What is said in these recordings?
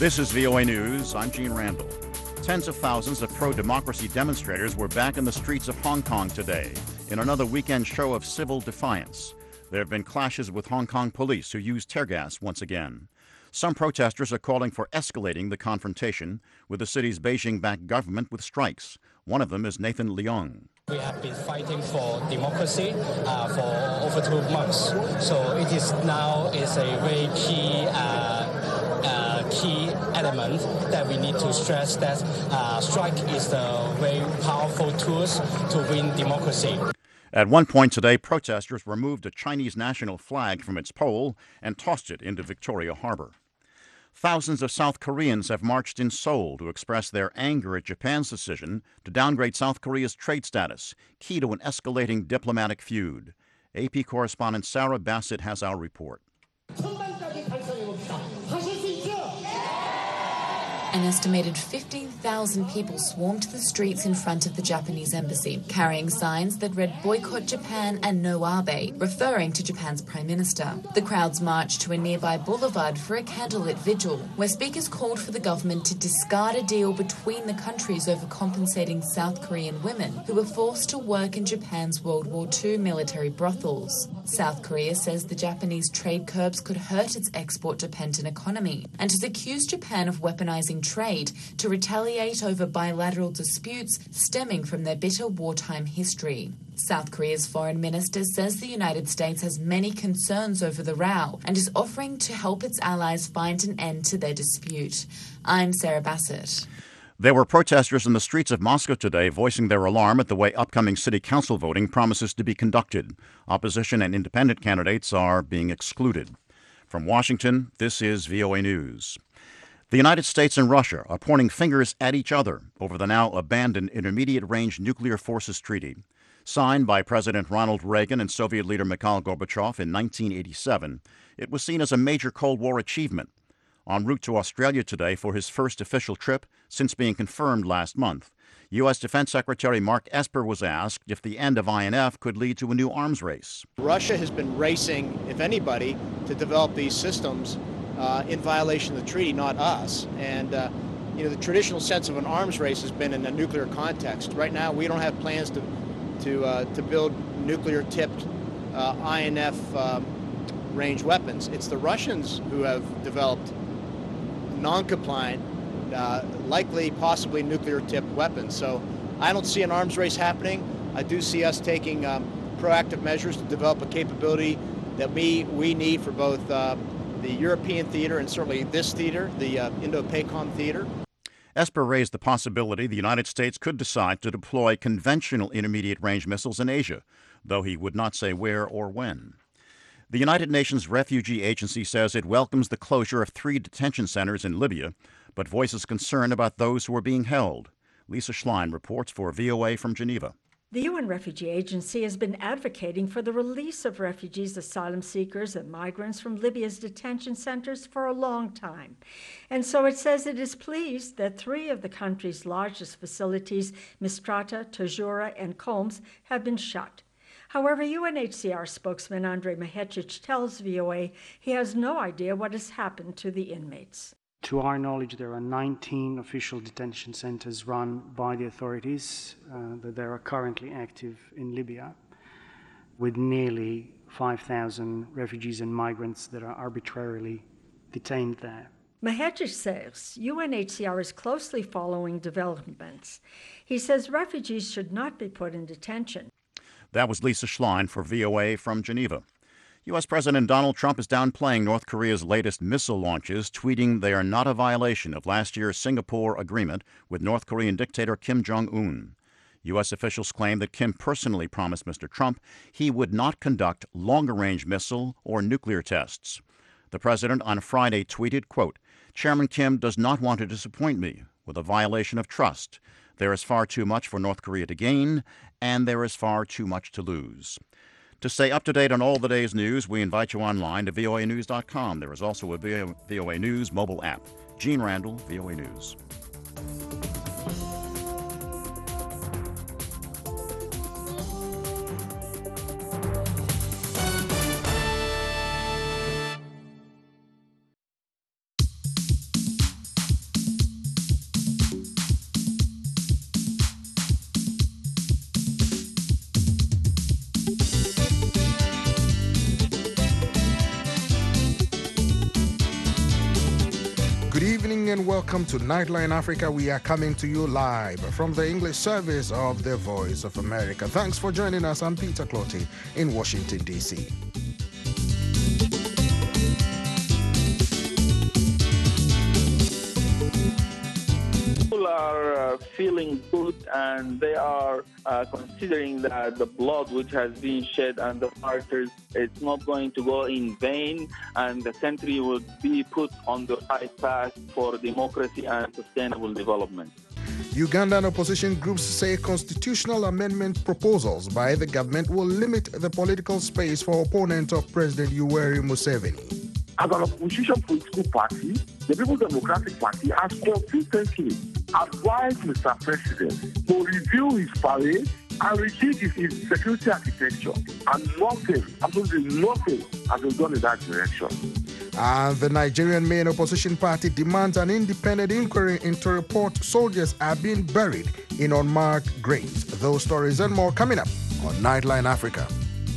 This is VOA News. I'm Gene Randall. Tens of thousands of pro-democracy demonstrators were back in the streets of Hong Kong today in another weekend show of civil defiance. There have been clashes with Hong Kong police who used tear gas once again. Some protesters are calling for escalating the confrontation with the city's Beijing-backed government with strikes. One of them is Nathan Leong. We have been fighting for democracy for over 2 months. So it is now is a very key element that we need to stress that strike is the very powerful tools to win democracy. At one point today, protesters removed a Chinese national flag from its pole and tossed it into Victoria Harbor. Thousands of South Koreans have marched in Seoul to express their anger at Japan's decision to downgrade South Korea's trade status, key to an escalating diplomatic feud. AP correspondent Sarah Bassett has our report. An estimated 15,000 people swarmed to the streets in front of the Japanese embassy, carrying signs that read "Boycott Japan" and "No Abe," referring to Japan's Prime Minister. The crowds marched to a nearby boulevard for a candlelit vigil, where speakers called for the government to discard a deal between the countries over compensating South Korean women who were forced to work in Japan's World War II military brothels. South Korea says the Japanese trade curbs could hurt its export-dependent economy and has accused Japan of weaponizing trade to retaliate over bilateral disputes stemming from their bitter wartime history. South Korea's foreign minister says the United States has many concerns over the row and is offering to help its allies find an end to their dispute. I'm Sarah Bassett. There were protesters in the streets of Moscow today voicing their alarm at the way upcoming city council voting promises to be conducted. Opposition and independent candidates are being excluded. From Washington, this is VOA News. The United States and Russia are pointing fingers at each other over the now abandoned Intermediate-Range Nuclear Forces Treaty. Signed by President Ronald Reagan and Soviet leader Mikhail Gorbachev in 1987, it was seen as a major Cold War achievement. En route to Australia today for his first official trip since being confirmed last month, U.S. Defense Secretary Mark Esper was asked if the end of INF could lead to a new arms race. Russia has been racing, if anybody, to develop these systems in violation of the treaty, not us. And the traditional sense of an arms race has been in a nuclear context. Right now, we don't have plans to build nuclear-tipped INF range weapons. It's the Russians who have developed non-compliant, likely, possibly nuclear-tipped weapons. So I don't see an arms race happening. I do see us taking proactive measures to develop a capability that we need for both the European theater and certainly this theater, the Indo-PACOM theater. Esper raised the possibility the United States could decide to deploy conventional intermediate-range missiles in Asia, though he would not say where or when. The United Nations Refugee Agency says it welcomes the closure of 3 detention centers in Libya, but voices concern about those who are being held. Lisa Schlein reports for VOA from Geneva. The UN Refugee Agency has been advocating for the release of refugees, asylum seekers, and migrants from Libya's detention centers for a long time. And so it says it is pleased that 3 of the country's largest facilities, Misrata, Tajura, and Combs, have been shut. However, UNHCR spokesman Andrej Mahecic tells VOA he has no idea what has happened to the inmates. To our knowledge, there are 19 official detention centers run by the authorities that are currently active in Libya, with nearly 5,000 refugees and migrants that are arbitrarily detained there. Mahecic says UNHCR is closely following developments. He says refugees should not be put in detention. That was Lisa Schlein for VOA from Geneva. U.S. President Donald Trump is downplaying North Korea's latest missile launches, tweeting they are not a violation of last year's Singapore agreement with North Korean dictator Kim Jong-un. U.S. officials claim that Kim personally promised Mr. Trump he would not conduct longer-range missile or nuclear tests. The president on Friday tweeted, quote, "Chairman Kim does not want to disappoint me with a violation of trust. There is far too much for North Korea to gain, and there is far too much to lose." To stay up to date on all the day's news, we invite you online to voanews.com. There is also a VOA News mobile app. Gene Randall, VOA News. Good evening and welcome to Nightline Africa. We are coming to you live from the English service of the Voice of America. Thanks for joining us. I'm Peter Clottey in Washington, D.C. People are feeling good, and they are considering that the blood which has been shed and the martyrs, it's not going to go in vain, and the country will be put on the right path for democracy and sustainable development. Ugandan opposition groups say constitutional amendment proposals by the government will limit the political space for opponents of President Yoweri Museveni. As an opposition political party, the People's Democratic Party has consistently advised Mr. President to review his parade and rejig his security architecture, and nothing, absolutely nothing, has been done in that direction. And the Nigerian main opposition party demands an independent inquiry into report soldiers are being buried in unmarked graves. Those stories and more coming up on Nightline Africa.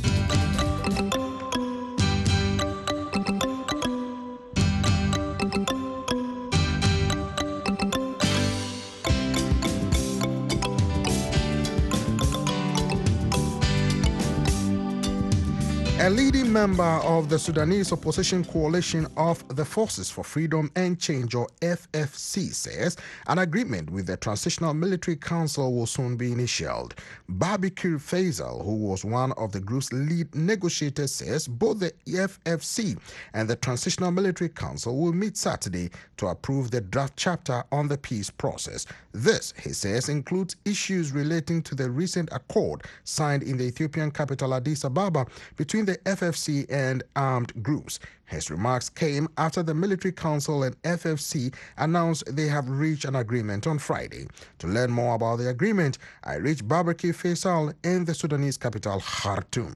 A leading member of the Sudanese opposition coalition of the Forces for Freedom and Change, or FFC, says an agreement with the Transitional Military Council will soon be initialed. Babakir Faisal, who was one of the group's lead negotiators, says both the FFC and the Transitional Military Council will meet Saturday to approve the draft chapter on the peace process. This, he says, includes issues relating to the recent accord signed in the Ethiopian capital Addis Ababa between the FFC and armed groups. His remarks came after the Military Council and FFC announced they have reached an agreement on Friday. To learn more about the agreement, I reached Babakir Faisal in the Sudanese capital, Khartoum.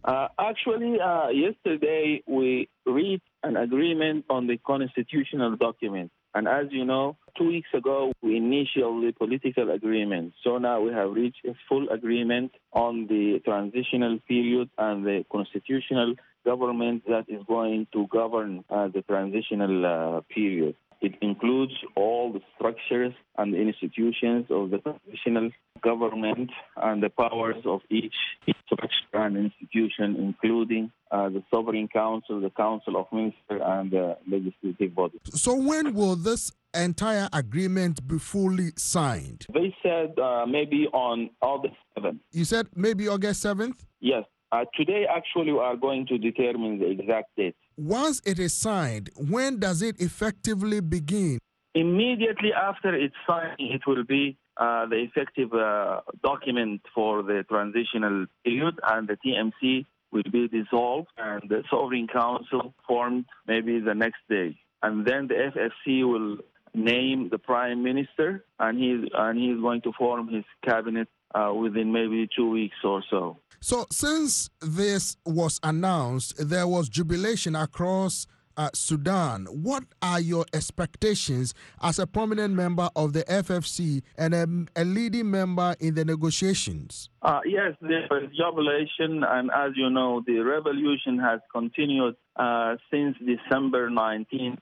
Yesterday we reached an agreement on the constitutional document. And as you know, 2 weeks ago, we initiated the political agreement. So now we have reached a full agreement on the transitional period and the constitutional government that is going to govern the transitional period. It includes all the structures and the institutions of the transitional government and the powers of each structure and institution, including the Sovereign Council, the Council of Ministers, and the legislative body. So when will this entire agreement be fully signed? They said maybe on August 7th. You said maybe August 7th? Yes. Today, actually, we are going to determine the exact date. Once it is signed, when does it effectively begin? Immediately after it's signed, it will be the effective document for the transitional period, and the TMC will be dissolved, and the Sovereign Council formed maybe the next day. And then the FFC will name the Prime Minister, and he's going to form his cabinet within maybe 2 weeks or so. So since this was announced, there was jubilation across Sudan. What are your expectations as a prominent member of the FFC and a leading member in the negotiations? Yes, there is jubilation, and as you know, the revolution has continued since December 19th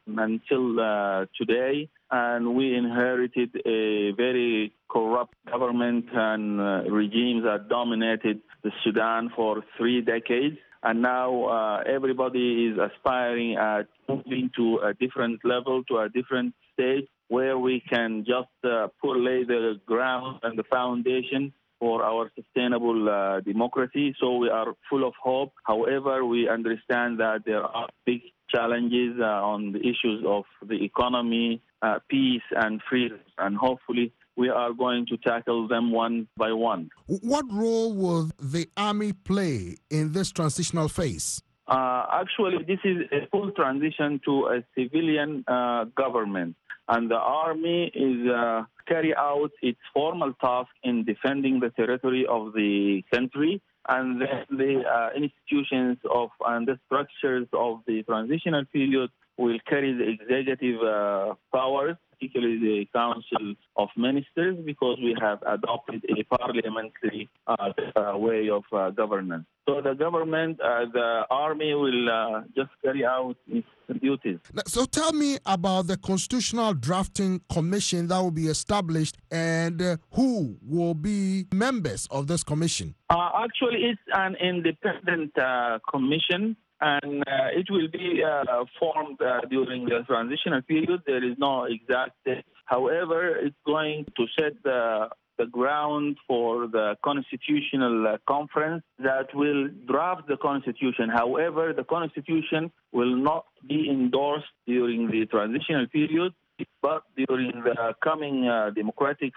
until today, and we inherited a very corrupt government and regimes that dominated the Sudan for 3 decades. And now everybody is aspiring at moving to a different level, to a different stage, where we can just lay the ground and the foundation for our sustainable democracy. So we are full of hope. However, we understand that there are big challenges on the issues of the economy, peace and freedom, and hopefully we are going to tackle them one by one. What role will the army play in this transitional phase? Actually, this is a full transition to a civilian government, and the army is carry out its formal task in defending the territory of the country, and then the institutions of and the structures of the transitional period will carry the executive powers, particularly the Council of Ministers, because we have adopted a parliamentary way of governance. So the government, the army will just carry out its duties. So tell me about the Constitutional Drafting Commission that will be established and who will be members of this commission. Actually, it's an independent commission, and it will be formed during the transitional period. There is no exact date. However, it's going to set the ground for the constitutional conference that will draft the constitution. However, the constitution will not be endorsed during the transitional period, but during the coming democratic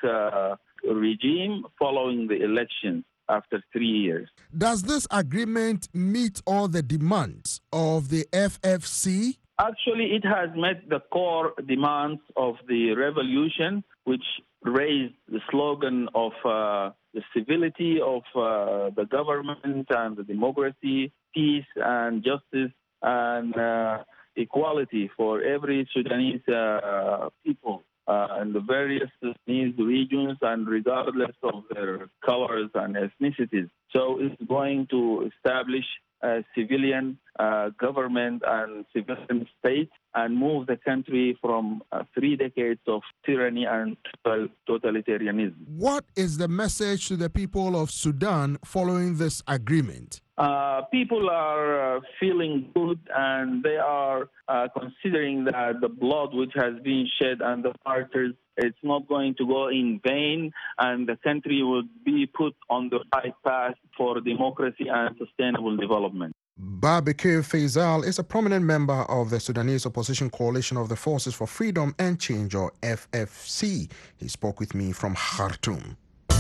regime following the elections after 3 years. Does this agreement meet all the demands of the FFC? Actually, it has met the core demands of the revolution, which raised the slogan of the civility of the government and the democracy, peace and justice and equality for every Sudanese people in the various Sudanese regions and regardless of their colors and ethnicities. So it's going to establish a civilian government and civilian state and move the country from 3 decades of tyranny and totalitarianism. What is the message to the people of Sudan following this agreement? People are feeling good, and they are considering that the blood which has been shed and the martyrs, it's not going to go in vain, and the country will be put on the right path for democracy and sustainable development. Babakir Faisal is a prominent member of the Sudanese Opposition Coalition of the Forces for Freedom and Change, or FFC. He spoke with me from Khartoum.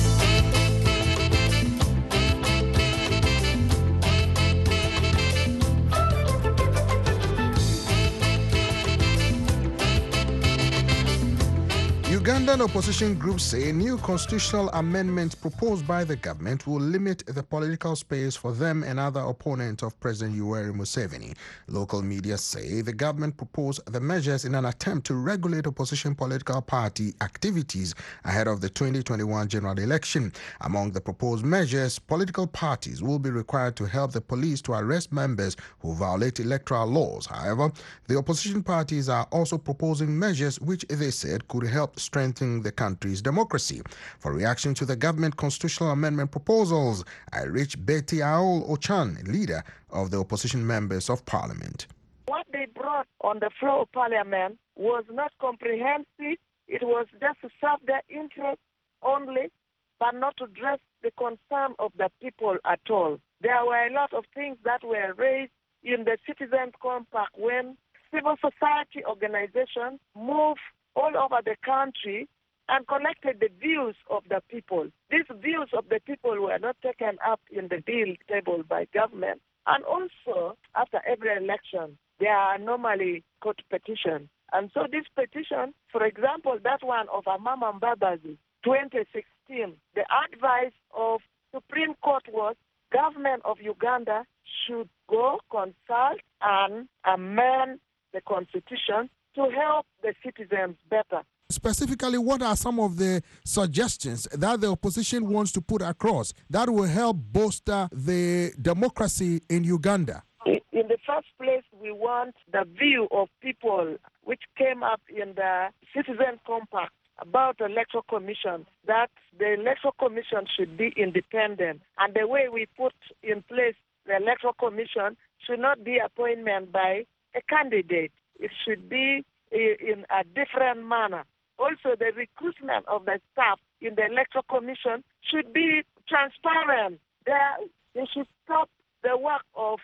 Ugandan opposition groups say new constitutional amendments proposed by the government will limit the political space for them and other opponents of President Yoweri Museveni. Local media say the government proposed the measures in an attempt to regulate opposition political party activities ahead of the 2021 general election. Among the proposed measures, political parties will be required to help the police to arrest members who violate electoral laws. However, the opposition parties are also proposing measures which they said could help strengthen the country's democracy. For reaction to the government constitutional amendment proposals, I reached Betty Aol Ochan, leader of the opposition members of parliament. What they brought on the floor of parliament was not comprehensive. It was just to serve their interests only, but not to address the concern of the people at all. There were a lot of things that were raised in the Citizens Compact when civil society organizations moved all over the country and collected the views of the people. These views of the people were not taken up in the deal table by government. And also, after every election, there are normally court petitions. And so this petition, for example, that one of Amama Mbabazi, 2016, the advice of Supreme Court was government of Uganda should go consult and amend the constitution to help the citizens better. Specifically, what are some of the suggestions that the opposition wants to put across that will help bolster the democracy in Uganda? In the first place, we want the view of people which came up in the Citizen Compact about the Electoral Commission, that the Electoral Commission should be independent. And the way we put in place the Electoral Commission should not be appointment by a candidate. It should be in a different manner. Also, the recruitment of the staff in the Electoral Commission should be transparent. They should stop the work of,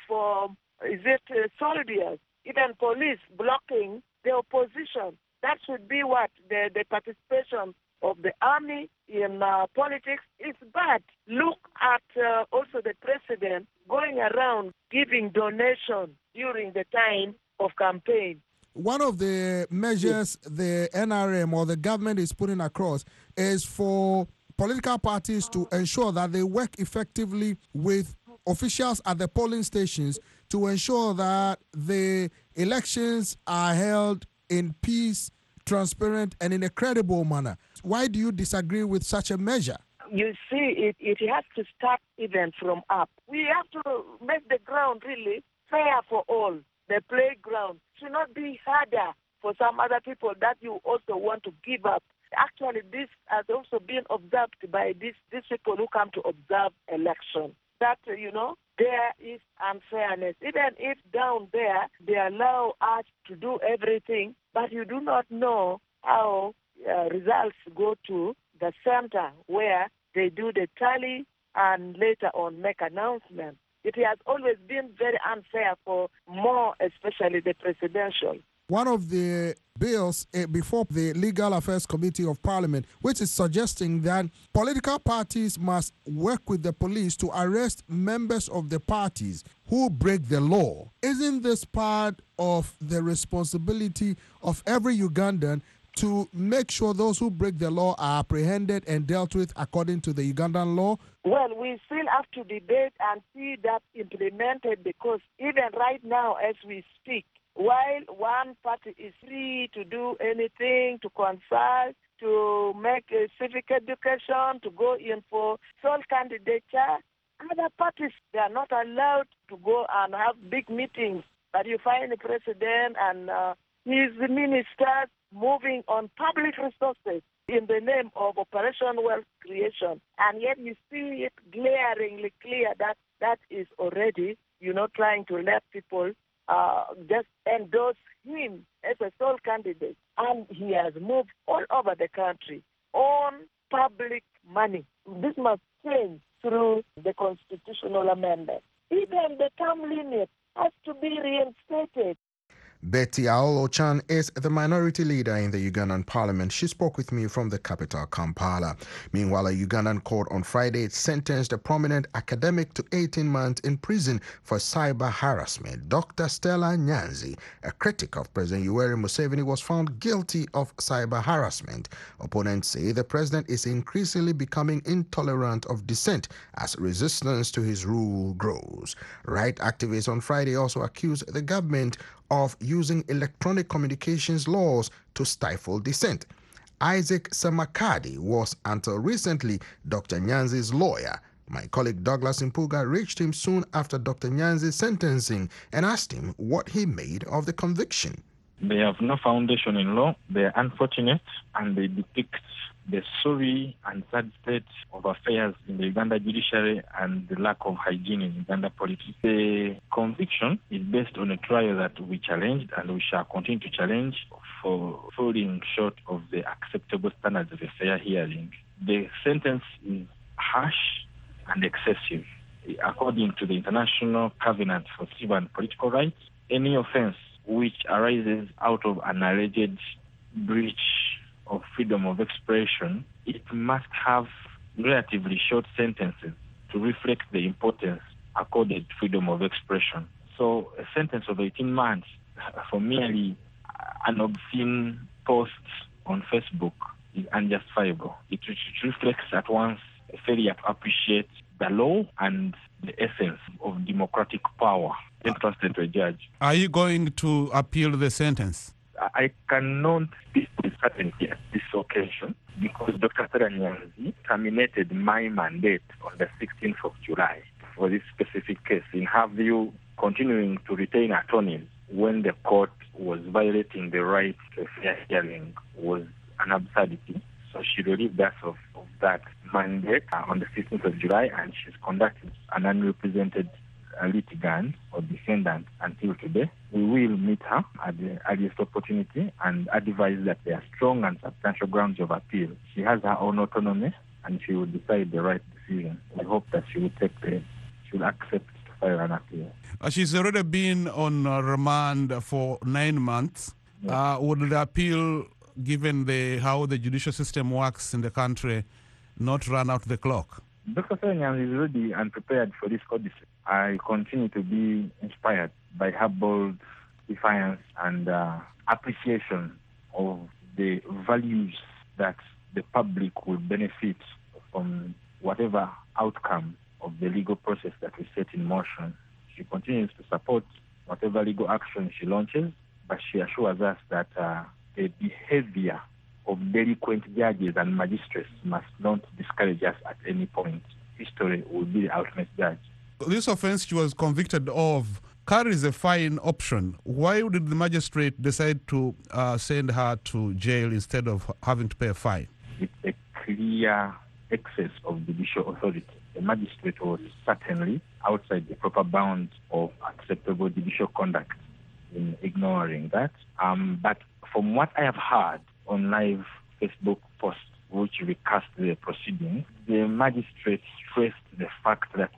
soldiers, even police blocking the opposition. That should be what the participation of the army in politics is bad. Look at also the president going around giving donations during the time of campaign. One of the measures the NRM or the government is putting across is for political parties to ensure that they work effectively with officials at the polling stations to ensure that the elections are held in peace, transparent, and in a credible manner. Why do you disagree with such a measure? You see, it has to start even from up. We have to make the ground really fair for all. The playground should not be harder for some other people that you also want to give up. Actually, this has also been observed by these people who come to observe election. That, there is unfairness. Even if down there they allow us to do everything, but you do not know how results go to the center where they do the tally and later on make announcements. It has always been very unfair for more, especially the presidential. One of the bills before the Legal Affairs Committee of Parliament, which is suggesting that political parties must work with the police to arrest members of the parties who break the law. Isn't this part of the responsibility of every Ugandan to make sure those who break the law are apprehended and dealt with according to the Ugandan law? Well, we still have to debate and see that implemented, because even right now as we speak, while one party is free to do anything, to consult, to make a civic education, to go in for sole candidature, other parties, they are not allowed to go and have big meetings. But you find the president and his ministers moving on public resources in the name of Operation Wealth Creation. And yet you see it glaringly clear that that is already, trying to let people just endorse him as a sole candidate. And he has moved all over the country on public money. This must change through the constitutional amendment. Even the term limit has to be reinstated. Betty Aolo-Chan is the minority leader in the Ugandan parliament. She spoke with me from the capital, Kampala. Meanwhile, a Ugandan court on Friday sentenced a prominent academic to 18 months in prison for cyber harassment. Dr. Stella Nyanzi, a critic of President Yoweri Museveni, was found guilty of cyber harassment. Opponents say the president is increasingly becoming intolerant of dissent as resistance to his rule grows. Right activists on Friday also accused the government of using electronic communications laws to stifle dissent. Isaac Samakadi was, until recently, Dr. Nyanzi's lawyer. My colleague Douglas Impuga reached him soon after Dr. Nyanzi's sentencing and asked him what he made of the conviction. They have no foundation in law. They are unfortunate, and they depict the sorry and sad state of affairs in the Uganda judiciary and the lack of hygiene in Uganda politics. The conviction is based on a trial that we challenged and we shall continue to challenge for falling short of the acceptable standards of a fair hearing. The sentence is harsh and excessive. According to the International Covenant for Civil and Political Rights, any offense which arises out of an alleged breach of freedom of expression, it must have relatively short sentences to reflect the importance accorded freedom of expression. So a sentence of 18 months for merely an obscene post on Facebook is unjustifiable. It reflects at once a failure to appreciate the law and the essence of democratic power entrusted to a judge. Are you going to appeal the sentence? I cannot speak with certainty at this occasion because Dr. Stella Nyanzi terminated my mandate on the 16th of July for this specific case. In her view, continuing to retain attorneys when the court was violating the right to a fair hearing was an absurdity. So she relieved us of that mandate on the 16th of July, and she's conducted an unrepresented litigant or defendant until today. We will meet her at the earliest opportunity and advise that there are strong and substantial grounds of appeal. She has her own autonomy and she will decide the right decision. We hope that she will accept to file an appeal. She's already been on remand for 9 months. Yeah. Would the appeal, given how the judicial system works in the country, not run out the clock? Dr. Stella is ready and prepared for this odyssey. I continue to be inspired by her bold defiance and appreciation of the values that the public will benefit from whatever outcome of the legal process that we set in motion. She continues to support whatever legal action she launches, but she assures us that the behavior of delinquent judges and magistrates must not discourage us at any point. History will be the ultimate judge. This offense she was convicted of carries a fine option. Why did the magistrate decide to send her to jail instead of having to pay a fine? It's a clear excess of judicial authority. The magistrate was certainly outside the proper bounds of acceptable judicial conduct in ignoring that. But from what I have heard on live Facebook posts which recast the proceedings, the magistrate stressed the fact that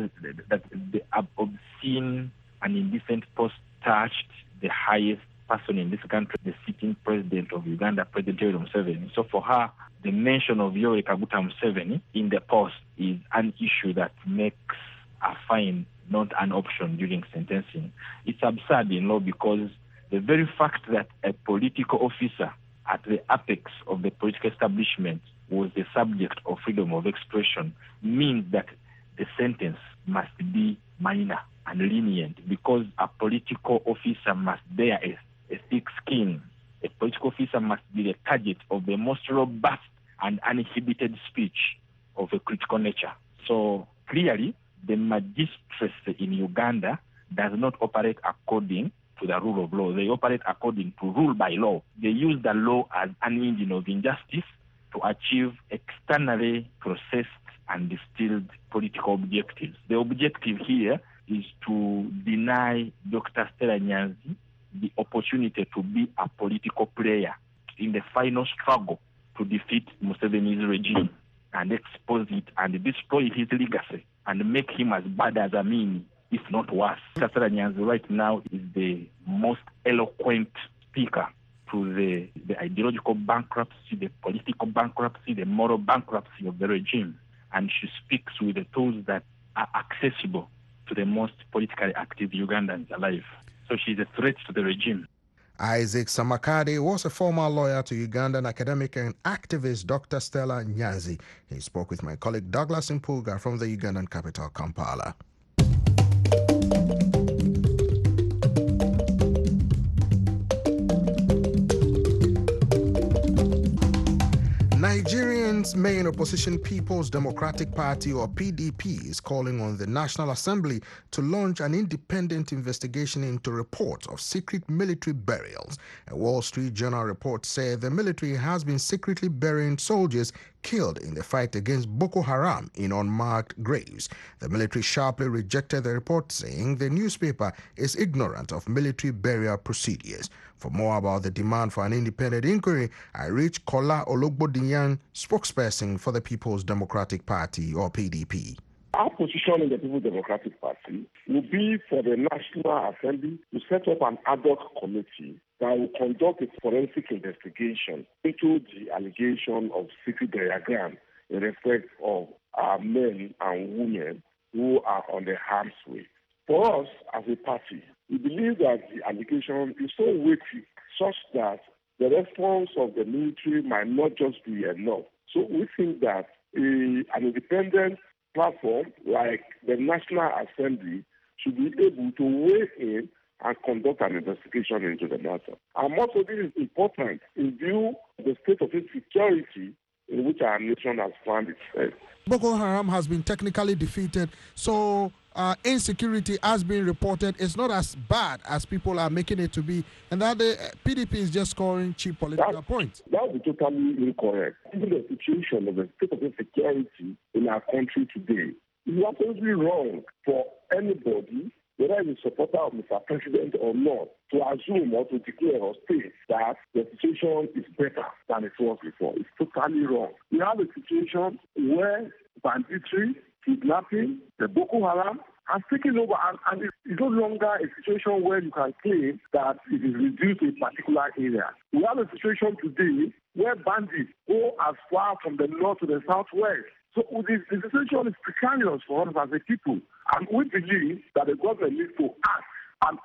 the obscene and indecent post touched the highest person in this country, the sitting president of Uganda, President Yoweri Museveni. So for her, the mention of Yoweri Kaguta Museveni in the post is an issue that makes a fine not an option during sentencing. It's absurd in law because the very fact that a political officer at the apex of the political establishment was the subject of freedom of expression means that the sentence must be minor and lenient, because a political officer must bear a thick skin. A political officer must be the target of the most robust and uninhibited speech of a critical nature. So clearly, the magistracy in Uganda does not operate according to the rule of law. They operate according to rule by law. They use the law as an engine of injustice to achieve externally processed and distilled political objectives. The objective here is to deny Dr. Stella Nyanzi the opportunity to be a political player in the final struggle to defeat Museveni's regime and expose it and destroy his legacy and make him as bad as Amin, if not worse. Dr. Stella Nyanzi right now is the most eloquent speaker to the ideological bankruptcy, the political bankruptcy, the moral bankruptcy of the regime. And she speaks with the tools that are accessible to the most politically active Ugandans alive. So she's a threat to the regime. Isaac Samakade was a former lawyer to Ugandan academic and activist Dr. Stella Nyanzi. He spoke with my colleague Douglas Impuga from the Ugandan capital, Kampala. Nigerians' main opposition People's Democratic Party, or PDP, is calling on the National Assembly to launch an independent investigation into reports of secret military burials. A Wall Street Journal report said the military has been secretly burying soldiers killed in the fight against Boko Haram in unmarked graves. The military sharply rejected the report, saying the newspaper is ignorant of military burial procedures. For more about the demand for an independent inquiry, I reached Kola Ologbodiyan, spokesperson for the People's Democratic Party, or PDP. Our position in the People's Democratic Party will be for the National Assembly to set up an ad hoc committee that will conduct a forensic investigation into the allegation of secret diagram in respect of our men and women who are on the harm's way. For us, as a party, we believe that the allegation is so weighty such that the response of the military might not just be enough. So we think that an independent platform like the National Assembly should be able to weigh in and conduct an investigation into the matter. And also, this is important in view of the state of insecurity in which our nation has found itself. Boko Haram has been technically defeated, so insecurity has been reported. It's not as bad as people are making it to be, and that the PDP is just scoring cheap political points. That would be totally incorrect. Even the situation of the state of insecurity in our country today is absolutely wrong for anybody, whether it's a supporter of Mr. President or not, to assume or to declare or state that the situation is better than it was before. It's totally wrong. We have a situation where banditry, kidnapping, the Boko Haram has taken over, and it's no longer a situation where you can claim that it is reduced to a particular area. We have a situation today where bandits go as far from the north to the southwest. So the situation is precarious for us as a people, and we believe that the government needs to act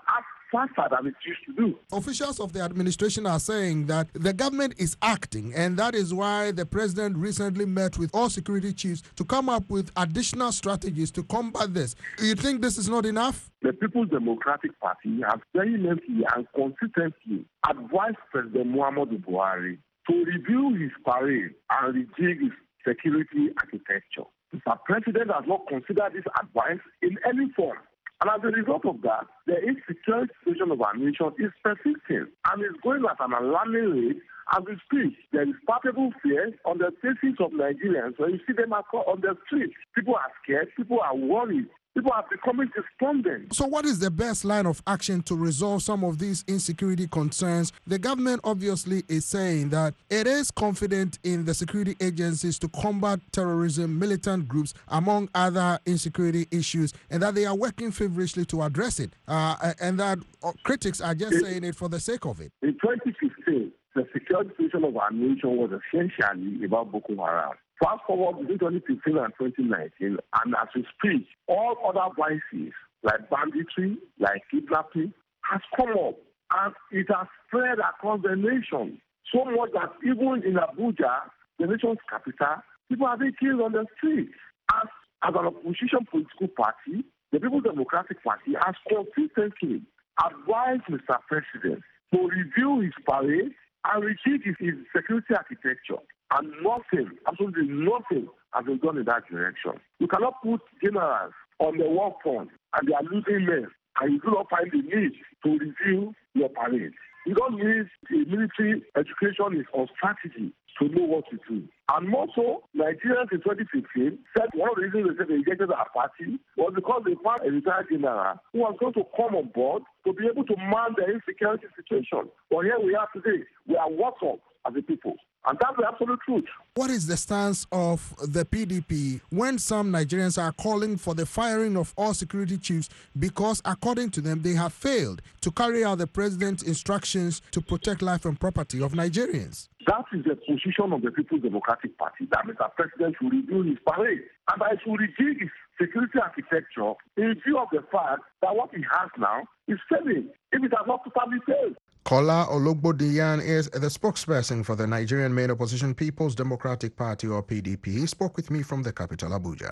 faster than it used to do. Officials of the administration are saying that the government is acting, and that is why the president recently met with all security chiefs to come up with additional strategies to combat this. You think this is not enough? The People's Democratic Party has vehemently and consistently advised President Muhammadu Buhari to review his parade and rejig his security architecture. The president has not considered this advice in any form. And as a result of that, the insecurity situation of our nation is persisting and is going at an alarming rate as we speak. There is palpable fear on the faces of Nigerians when you see them on the streets. People are scared, people are worried. People are becoming despondent. So what is the best line of action to resolve some of these insecurity concerns? The government obviously is saying that it is confident in the security agencies to combat terrorism, militant groups, among other insecurity issues, and that they are working feverishly to address it. And that critics are just saying it for the sake of it. In 2015, the security situation of our nation was essentially about Boko Haram. Fast forward between 2015 and 2019, and as we speak, all other vices like banditry, like kidnapping, has come up, and it has spread across the nation. So much that even in Abuja, the nation's capital, people are being killed on the streets. As an opposition political party, the People's Democratic Party has consistently advised Mr. President to review his parade and rejig his security architecture. And nothing, absolutely nothing, has been done in that direction. You cannot put generals on the war front and they are losing men, and you do not find the need to review your parade. You don't need a military education is on strategy to know what to do. And more so, Nigerians in 2015 said one of the reasons they said they rejected our party was because they found a retired general who was going to come on board to be able to man the insecurity situation. But here we are today. We are worse off as a people. And that's the absolute truth. What is the stance of the PDP when some Nigerians are calling for the firing of all security chiefs because, according to them, they have failed to carry out the president's instructions to protect life and property of Nigerians? That is the position of the People's Democratic Party, that Mr. President should review his parade and that he should rejig his security architecture in view of the fact that what he has now is failing, if it has not totally failed. Kola Ologbodiyan is the spokesperson for the Nigerian main opposition People's Democratic Party, or PDP. He spoke with me from the capital, Abuja.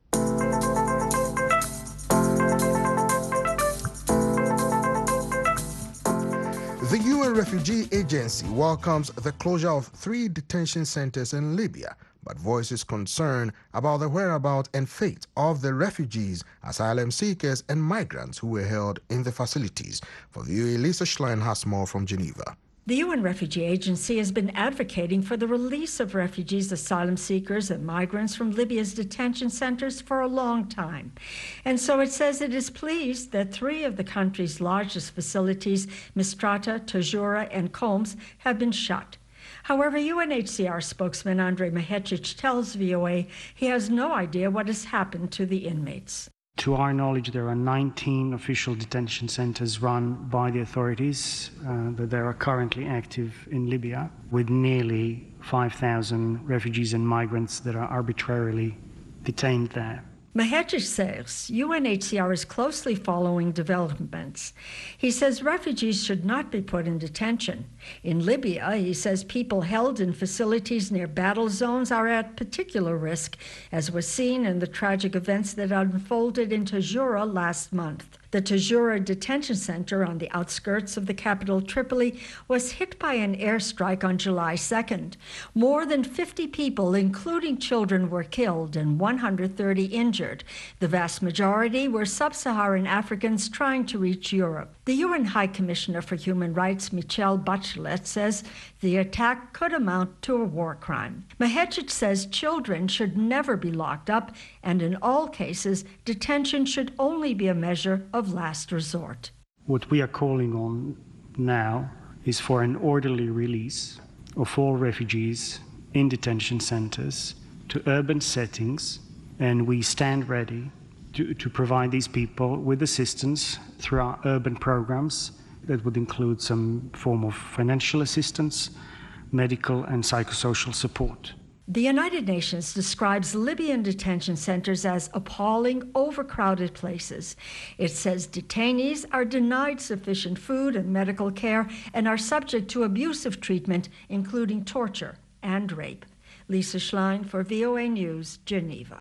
The UN Refugee Agency welcomes the closure of 3 detention centers in Libya, but voices concern about the whereabouts and fate of the refugees, asylum seekers, and migrants who were held in the facilities. For the VOA, Lisa Schlein has more from Geneva. The UN Refugee Agency has been advocating for the release of refugees, asylum seekers, and migrants from Libya's detention centers for a long time. And so it says it is pleased that 3 of the country's largest facilities, Misrata, Tajura, and Combs, have been shut. However, UNHCR spokesman Andrej Mahecic tells VOA he has no idea what has happened to the inmates. To our knowledge, there are 19 official detention centers run by the authorities that are currently active in Libya, with nearly 5,000 refugees and migrants that are arbitrarily detained there. Mahecic says UNHCR is closely following developments. He says refugees should not be put in detention. In Libya, he says people held in facilities near battle zones are at particular risk, as was seen in the tragic events that unfolded in Tajura last month. The Tajura detention center on the outskirts of the capital Tripoli was hit by an airstrike on July 2nd. More than 50 people, including children, were killed and 130 injured. The vast majority were sub-Saharan Africans trying to reach Europe. The UN High Commissioner for Human Rights, Michelle Bachelet, says the attack could amount to a war crime. Mahecic says children should never be locked up, and in all cases, detention should only be a measure of last resort. What we are calling on now is for an orderly release of all refugees in detention centers to urban settings, and we stand ready to provide these people with assistance through our urban programs that would include some form of financial assistance, medical and psychosocial support. The United Nations describes Libyan detention centers as appalling, overcrowded places. It says detainees are denied sufficient food and medical care and are subject to abusive treatment, including torture and rape. Lisa Schlein for VOA News, Geneva.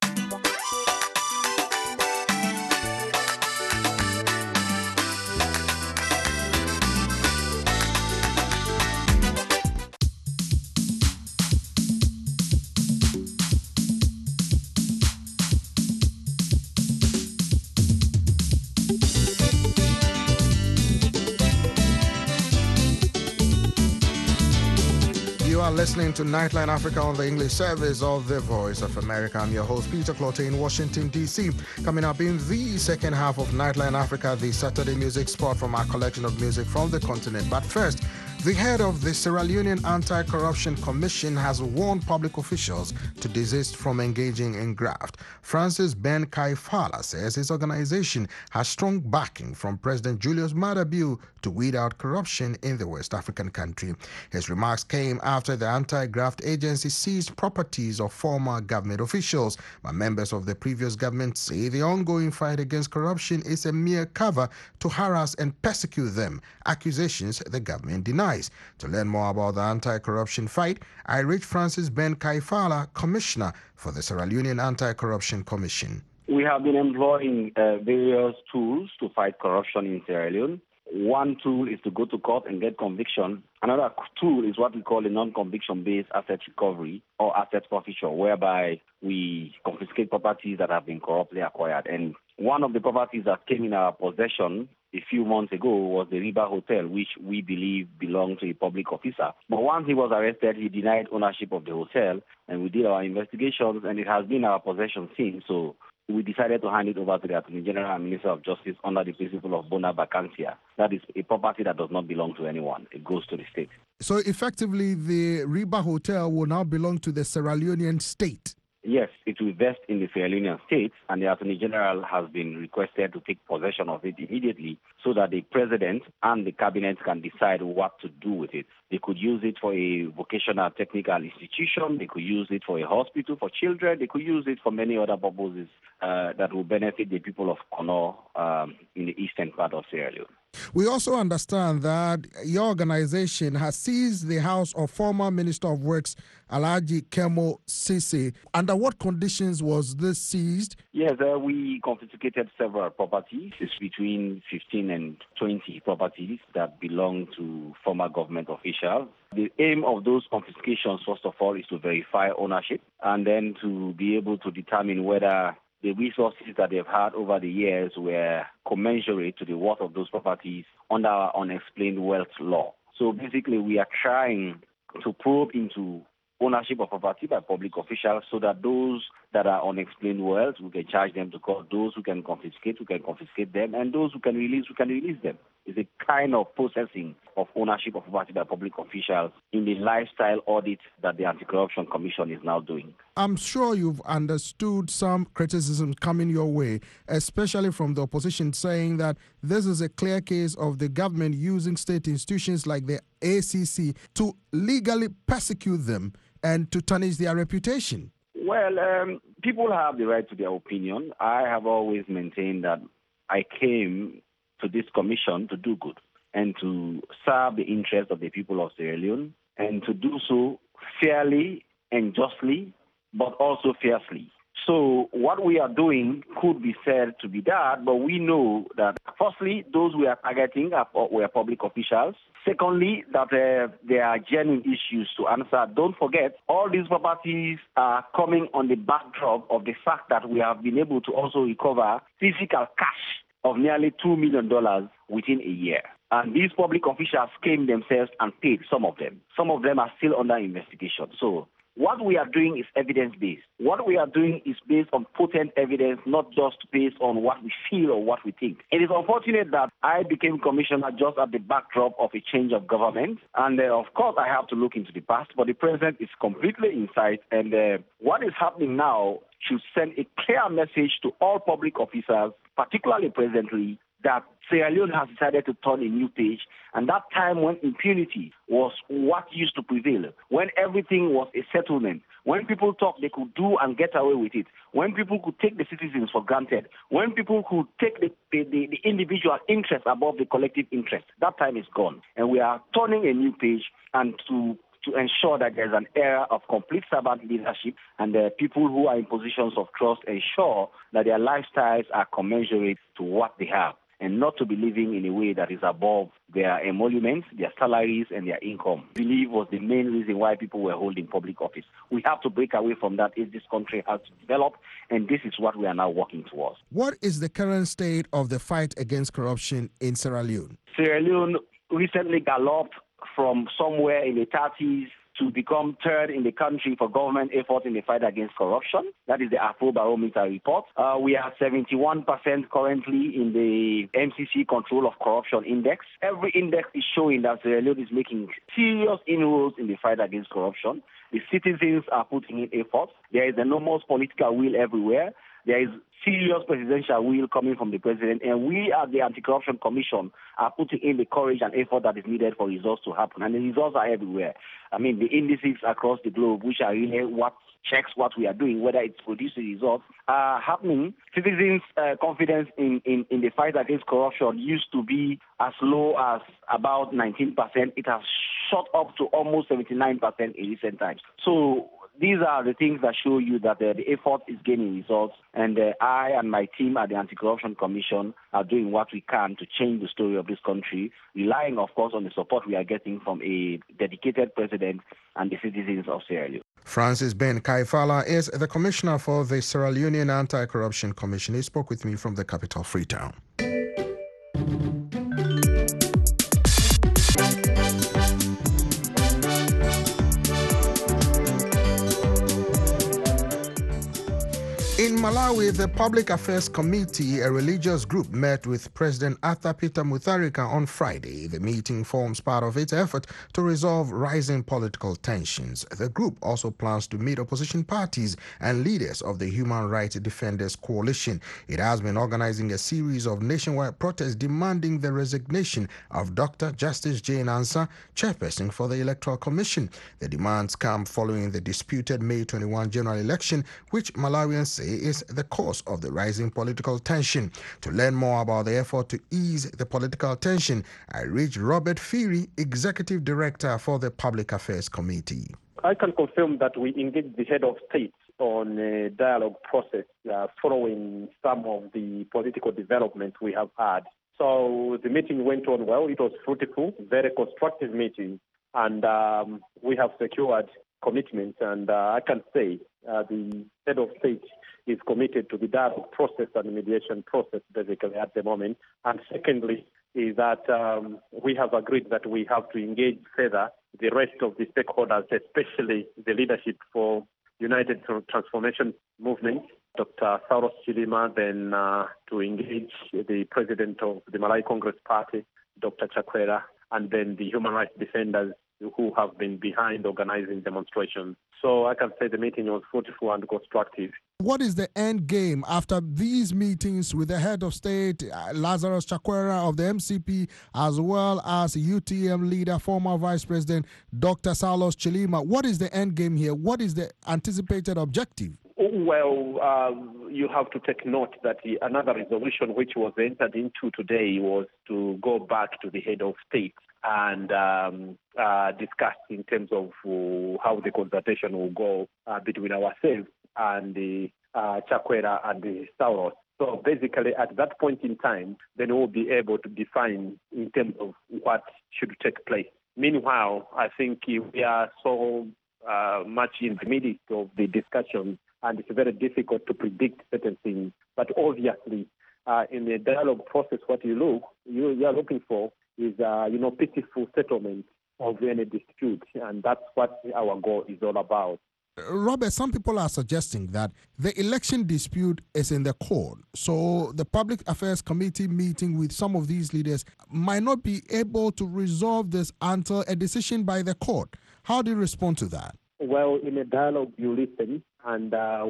You are listening to Nightline Africa on the English service of The Voice of America. I'm your host, Peter Clotte in Washington, D.C. Coming up in the second half of Nightline Africa, the Saturday music spot from our collection of music from the continent. But first, the head of the Sierra Leonean Anti-Corruption Commission has warned public officials to desist from engaging in graft. Francis Ben Kaifala says his organization has strong backing from President Julius Maada Bio to weed out corruption in the West African country. His remarks came after the anti-graft agency seized properties of former government officials. But members of the previous government say the ongoing fight against corruption is a mere cover to harass and persecute them, accusations the government denies. To learn more about the anti-corruption fight, I reached Francis Ben Kaifala, Commissioner for the Sierra Leonean Anti-Corruption Commission. We have been employing various tools to fight corruption in Sierra Leone. One tool is to go to court and get conviction. Another tool is what we call a non-conviction-based asset recovery or asset forfeiture, whereby we confiscate properties that have been corruptly acquired. And one of the properties that came in our possession a few months ago was the Riba Hotel, which we believe belonged to a public officer. But once he was arrested, he denied ownership of the hotel, and we did our investigations, and it has been in our possession since. So we decided to hand it over to the Attorney General and Minister of Justice under the principle of bona vacantia. That is a property that does not belong to anyone. It goes to the state. So effectively, the Riba Hotel will now belong to the Sierra Leonean state? Yes, it will vest in the Sierra Leonean state, and the Attorney General has been requested to take possession of it immediately so that the President and the Cabinet can decide what to do with it. They could use it for a vocational technical institution, they could use it for a hospital for children, they could use it for many other purposes that will benefit the people of Kono in the eastern part of Sierra Leone. We also understand that your organization has seized the house of former Minister of Works, Alhaji Kemo Sisi. Under what conditions was this seized? Yes, we confiscated several properties. It's between 15 and 20 properties that belong to former government officials. The aim of those confiscations, first of all, is to verify ownership and then to be able to determine whether the resources that they've had over the years were commensurate to the worth of those properties under our unexplained wealth law. So basically, we are trying to probe into ownership of property by public officials so that those that are unexplained wealth, we can charge them to court. Those who can confiscate them, and those who can release them. It's a kind of processing of ownership of property by public officials in the lifestyle audit that the Anti-Corruption Commission is now doing. I'm sure you've understood some criticism coming your way, especially from the opposition, saying that this is a clear case of the government using state institutions like the ACC to legally persecute them and to tarnish their reputation. Well, people have the right to their opinion. I have always maintained that I came to this commission to do good and to serve the interests of the people of Sierra Leone and to do so fairly and justly, but also fiercely. So what we are doing could be said to be that, but we know that firstly, those we are targeting were public officials. Secondly, that there are genuine issues to answer. Don't forget, all these properties are coming on the backdrop of the fact that we have been able to also recover physical cash of nearly $2 million within a year. And these public officials came themselves and paid some of them. Some of them are still under investigation. So what we are doing is evidence-based. What we are doing is based on potent evidence, not just based on what we feel or what we think. It is unfortunate that I became commissioner just at the backdrop of a change of government. And of course, I have to look into the past, but the present is completely in sight. And what is happening now should send a clear message to all public officers, particularly presently, that Sierra Leone has decided to turn a new page, and that time when impunity was what used to prevail, when everything was a settlement, When people thought they could do and get away with it, when people could take the citizens for granted, when people could take the individual interest above the collective interest, that time is gone. And we are turning a new page and to ensure that there's an era of complete servant leadership and the people who are in positions of trust ensure that their lifestyles are commensurate to what they have and not to be living in a way that is above their emoluments, their salaries, and their income. I believe was the main reason why people were holding public office. We have to break away from that if this country has to develop, and this is what we are now working towards. What is the current state of the fight against corruption in Sierra Leone? Sierra Leone recently galloped from somewhere in the 30s to become third in the country for government efforts in the fight against corruption. That is the Afrobarometer report. We are 71% currently in the MCC Control of Corruption Index. Every index is showing that Sierra Leone is making serious inroads in the fight against corruption. The citizens are putting in efforts. There is enormous political will everywhere. There is serious presidential will coming from the president, and we at the Anti-Corruption Commission are putting in the courage and effort that is needed for results to happen. And the results are everywhere. I mean, the indices across the globe, which are really what checks what we are doing, whether it's producing results, are happening. Citizens' confidence in the fight against corruption used to be as low as about 19%. It has shot up to almost 79% in recent times. So these are the things that show you that the effort is gaining results, and I and my team at the Anti-Corruption Commission are doing what we can to change the story of this country, relying, of course, on the support we are getting from a dedicated president and the citizens of Sierra Leone. Francis Ben Kaifala is the commissioner for the Sierra Leonean Anti-Corruption Commission. He spoke with me from the capital, Freetown. In Malawi, the Public Affairs Committee, a religious group, met with President Arthur Peter Mutharika on Friday. The meeting forms part of its effort to resolve rising political tensions. The group also plans to meet opposition parties and leaders of the Human Rights Defenders Coalition. It has been organizing a series of nationwide protests demanding the resignation of Dr. Justice Jane Ansah, chairperson for the Electoral Commission. The demands come following the disputed May 21 general election, which Malawians say is the cause of the rising political tension. To learn more about the effort to ease the political tension, I reached Robert Phiri, Executive Director for the Public Affairs Committee. I can confirm that we engaged the head of state on a dialogue process following some of the political developments we have had. So the meeting went on well. It was fruitful, very constructive meeting, and we have secured commitments. And I can say the head of state is committed to the dialogue process and the mediation process basically at the moment. And secondly is that we have agreed that we have to engage further the rest of the stakeholders, especially the leadership for United Transformation Movement, Dr. Saulos Chilima, then to engage the president of the Malawi Congress Party, Dr. Chakwera, and then the human rights defenders who have been behind organizing demonstrations. So I can say the meeting was fruitful and constructive. What is the end game after these meetings with the head of state, Lazarus Chakwera of the MCP, as well as UTM leader, former Vice President Dr. Saulos Chilima? What is the end game here? What is the anticipated objective? Well, you have to take note that another resolution which was entered into today was to go back to the head of state and discuss in terms of how the consultation will go between ourselves and the Chakwera and the Saulos. So basically, at that point in time, then we'll be able to define in terms of what should take place. Meanwhile, I think we are so much in the midst of the discussion, and it's very difficult to predict certain things. But obviously, in the dialogue process, what you are looking for is, peaceful settlement of any dispute, and that's what our goal is all about. Robert, some people are suggesting that the election dispute is in the court, so the Public Affairs Committee meeting with some of these leaders might not be able to resolve this until a decision by the court. How do you respond to that? Well, in a dialogue, you listen, and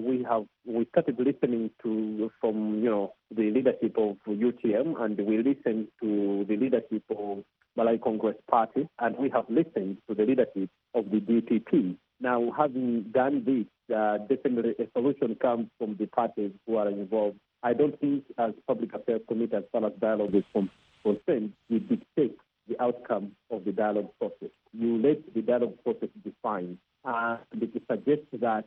we started listening from the leadership of UTM, and we listened to the leadership of Malawi Congress Party, and we have listened to the leadership of the DPP. Now, having done this, definitely a solution comes from the parties who are involved. I don't think, as Public Affairs Committee, as far as dialogue is concerned, we dictate the outcome of the dialogue process. You let the dialogue process define. It suggests that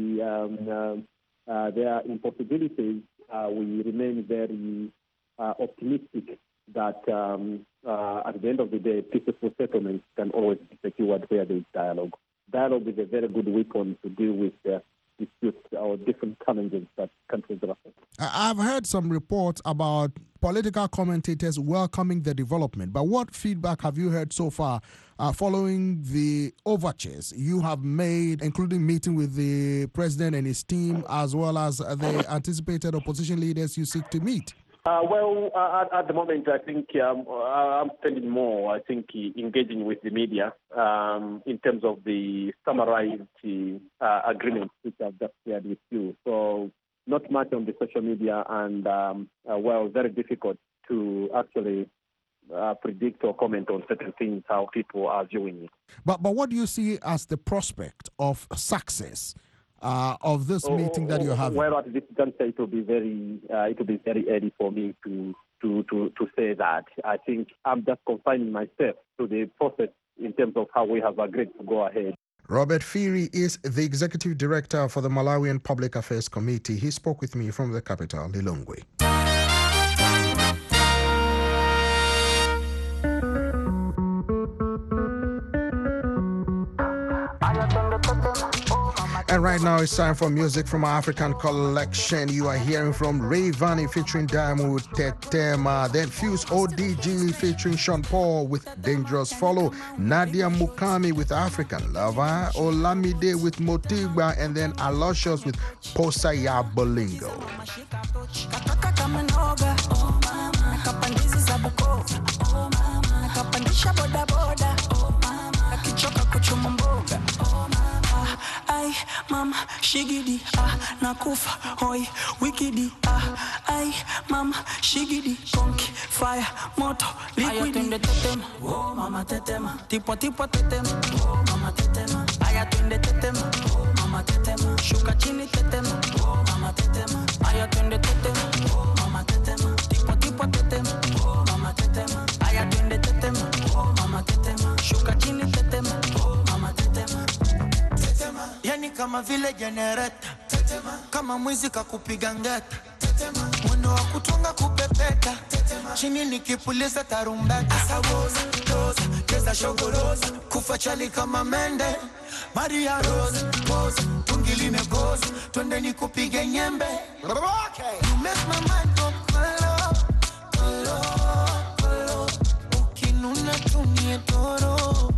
there are impossibilities. We remain very optimistic that at the end of the day, peaceful settlements can always be secured where there is dialogue. Dialogue is a very good weapon to deal with disputes or different challenges that countries are facing. I've heard some reports about political commentators welcoming the development, but what feedback have you heard so far following the overtures you have made, including meeting with the president and his team, as well as the anticipated opposition leaders you seek to meet? At the moment, I think I'm spending more, engaging with the media in terms of the summarized agreements which I've just shared with you. So not much on the social media and, very difficult to actually predict or comment on certain things, how people are viewing it. But what do you see as the prospect of success of this meeting that you're having? Well, at this juncture, it will be very early for me to say that. I think I'm just confining myself to the process in terms of how we have agreed to go ahead. Robert Firi is the Executive Director for the Malawian Public Affairs Committee. He spoke with me from the capital, Lilongwe. And right now it's time for music from our African collection. You are hearing from Rayvanny featuring Diamond Tetema, then Fuse ODG featuring Sean Paul with Dangerous Follow, Nadia Mukami with African Lover, Olamide with Motigba, and then Aloysius with Posaya Bolingo. Ay, mama, shigidi, nakufa, hoi, wikidi, ay, mama, shigidi, konki, fire, moto, liquidi. Ayatende tetema, oh, mama tetema, tipo tetema, oh, mama tetema. Ayatende tetema, oh, mama tetema, shuka chini tetema, oh, mama tetema. Ayatende tetema, oh, mama tetema, tipo tetema, oh, mama tetema. Ayatende tetema, oh, mama tetema, shuka chini tetema, oh, mama tetema. Yani kama vile jenereta, kama mwizi kakupiga ngeta, mwendo wa kutunga kupepeta, chini nikipuliza tarumbeta. Asawoza, doza, keza shogoroza, kufa chali kama mende, Maria Rose, pose, tungi limegoza, twende nikupige nyembe. You make my mind go kolo, kolo, kolo, ukinuna tumie toro.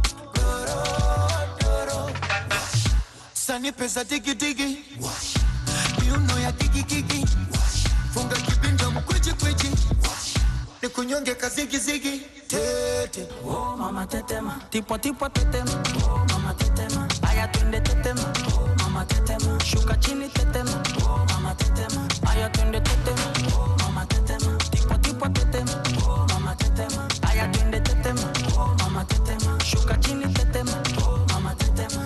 Sani pesa digi digi, miuno ya digi digi, funga kibinda mkwiji kwiji, nikunyonge kazigi zigi, tete. Oh mama tetema, tipo tetema, oh mama tetema. Ayatende tetema, oh mama tetema. Shuka chini tetema, oh mama tetema. Ayatende tetema, oh mama tetema. Tipo tetema, oh mama tetema. Ayatende tetema, oh mama tetema. Shuka chini tetema, oh mama tetema.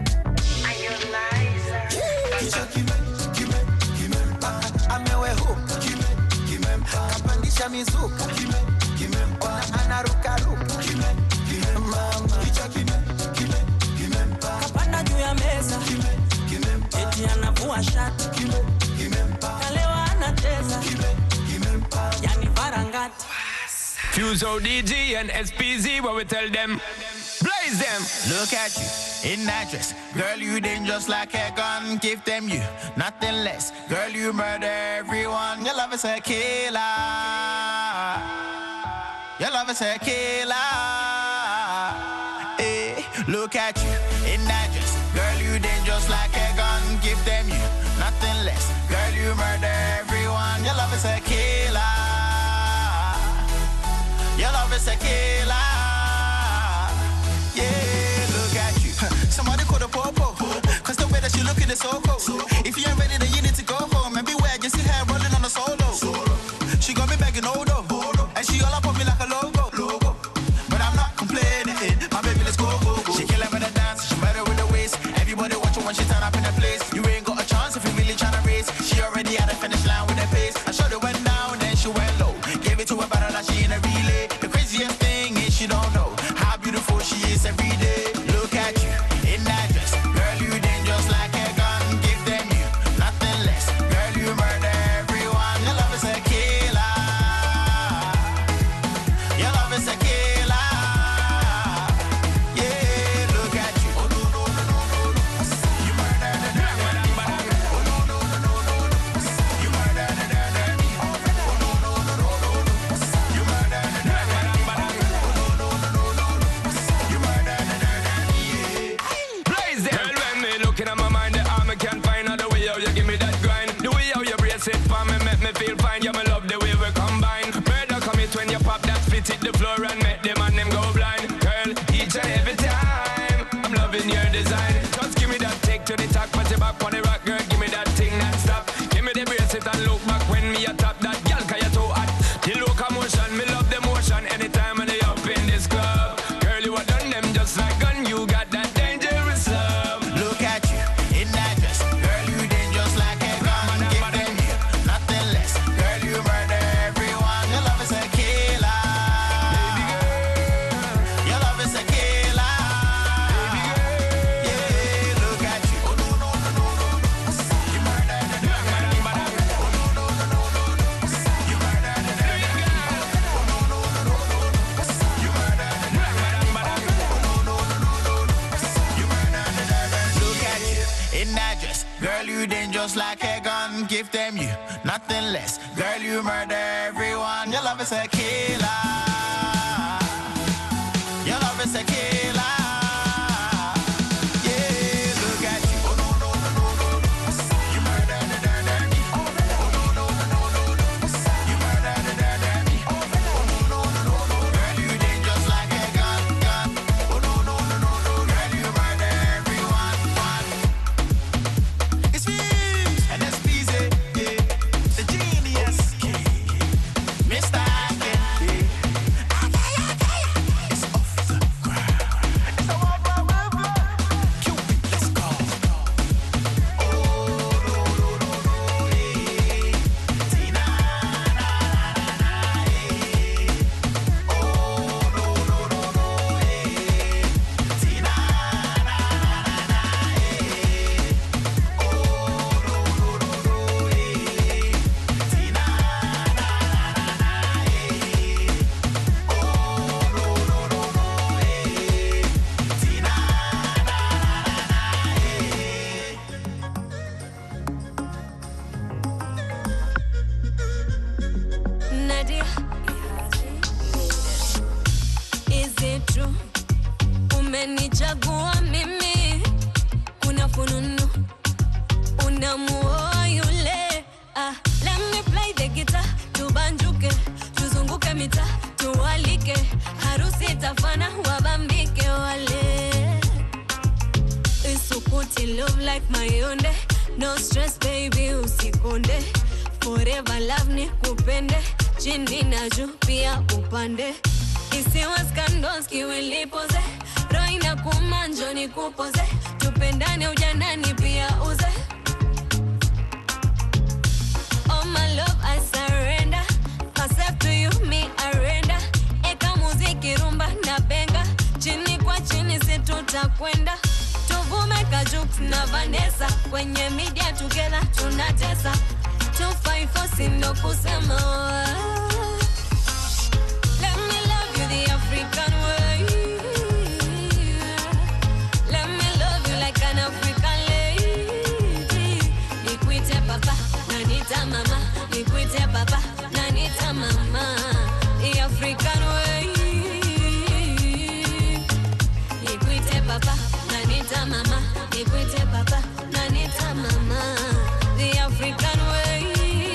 Kapandisha mizuka ona anaruka mama kapanda juu ya meza eti anavua shati kalewa anacheza yani varangati. Fuse ODG and SPZ, what we tell them, blaze them. Look at you in that dress, girl, you dangerous like a gun. Give them you nothing less, girl, you murder everyone. Your love is a killer, your love is a killer. Hey, look at you in that dress, girl, you dangerous like a gun. Give them you nothing less, girl, you murder everyone. Your love is a killer, your love is a killer. Yeah, look at you. Somebody call the popo, cause the way that you looking is so cold. If you ain't ready, then you need to go home. And beware, you see her rolling on the solo. She got me begging Odo, and she all up on me like a logo. But I'm not complaining, my baby, let's go. She killing with the dance, she better with the waist. Everybody when she turn up in the place. You ain't got a chance if you really tryna race. She already had a finish line with her pace. I showed her went down, then she went low. Gave it to her better like she in a relay. The craziest thing is she don't know how beautiful she is every day. Look at you in that dress, girl, you dangerous like a gun. Give them you nothing less, girl, you murder everyone. Your love is a killer. Your love is a killer. Yeah, look at you. Oh no no no no no no. You murder the dirty. Oh no no no no no no. You murder the dirty. Oh no no no no no no. You murder the dirty. Oh no no no no no. You murder the dirty. Blaze them. Girl, when me looking at my mind, the arm I can't find out the way how you give me that grind. The way how you brace it for me, make me feel fine. Yeah, me love the way we combine. Murder commit when you pop that split hit the floor and make them and them go blind. Girl, each and every time, I'm loving your design. Just give me that take to the top, put it back on the rock, girl. Give me that thing non-stop. Give me the brace it and look back when me a top that. Girl, cause you're too hot. The locomotion, me love the motion. Anytime when they up in this club, girl, you are done them just like gun. You got that dangerous love. Look at you in that dress, girl, you dangerous like a gun. Give them you nothing less, girl, you murder everyone. Your love is a killer. Baby girl, your love is a killer. Baby girl, yeah, look at you. Oh no no no no no. You murder the dirty. Oh no no no no no. You murder the dirty. Oh no no no no no. You murder the dirty. Oh no no no no no. You murder the dirty. Look at you in that dress, girl, you dangerous like a gun. Give them you nothing less, girl, you murder everyone. Your love is a killer. Your love is a killer. Yeah, look at you. Oh no no no no no. You murder the dirty. Oh no no no no no. You murder the dirty. Oh no no no no no. Girl, you dangerous like a gun. Oh no no no no no. Girl, you murder everyone. It's me and it's BZ, yeah, the genius, Mr. Hackett, yeah. It's off the ground. It's a wah. Cupid, let's go. Oh no no no no, yeah. Tina na na na, yeah. Oh no no no no, yeah. Tina na na na, yeah. Oh no no no no, yeah. Tina na na na, yeah. Oh no no no no, yeah. Tina na Nadia, is it true? Umenichagua mimi, kuna fununu, unamuoa yule. Let me play the guitar, tubanjuke, tuzunguke mita, tuwalike, harusi itafana, wabambike wale. Isukuti love like mayonde, no stress baby usikonde. Forever love ni kupende, chini na juu pia upande. Isiwa scandals kiwilipoze, roho inakuuma njoo nikupoze. Tupendane ujanani pia uze. Oh my love I surrender, myself to you me arenda. Eka muziki rumba na benga, chini kwa chini situtakwenda. Tuvume Kajux na Vanessa, kwenye media together tunatesa. 254 sindo kusema. Let me love you the African way. Let me love you like an African lady. Nikuite papa, nanita mama. Nikuite papa, nanita mama. The African way. Nikuite papa, nanita mama. Nikuite papa, nanita mama. The African way.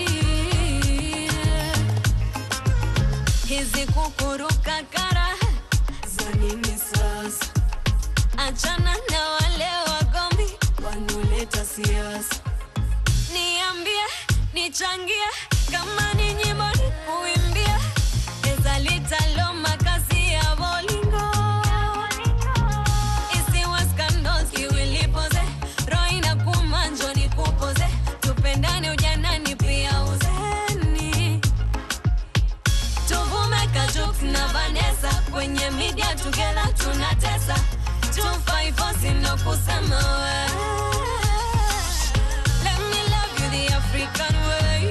Hizi kukuruka kara za nini sasa? Achana na wale wagombi wanuleta siasa. Niambie, nichangie, kama ni nyimbo nikuimbie. Eza litalo makasi ya bolingo. Isiwa scandals kiwilipoze, roho kusema we. Let me love you the African way.